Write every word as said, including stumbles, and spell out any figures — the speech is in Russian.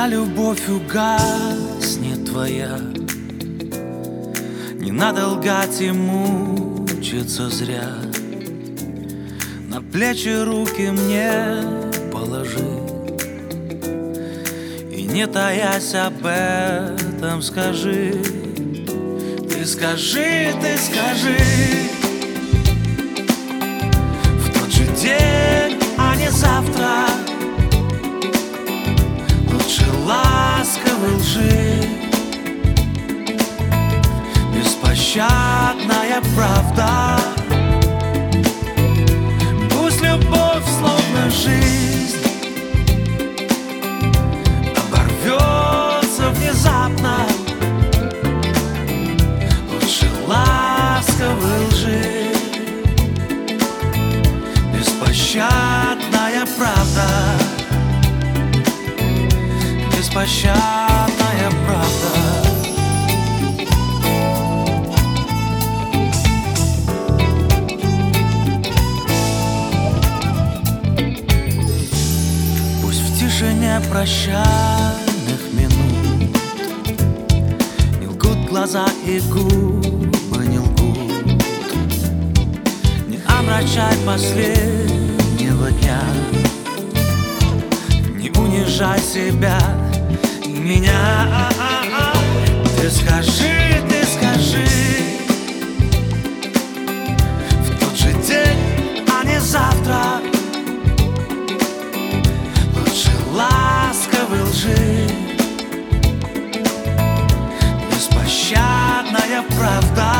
Когда любовь угаснет твоя, не надо лгать и мучиться зря. На плечи руки мне положи и, не таясь, об этом скажи. Ты скажи, ты скажи в тот же день, а не завтра. Лучше ласковой лжи, беспощадная правда. Пусть любовь, словно жизнь, оборвется внезапно. Лучше ласковой лжи, беспощадная правда. Беспощадная правда. Пусть в тишине прощальных минут не лгут глаза и губы не лгут. Не омрачай последнего дня, не унижай себя и меня. Ты скажи, ты скажи в тот же день, а не завтра. Лучше ласковой лжи, беспощадная правда.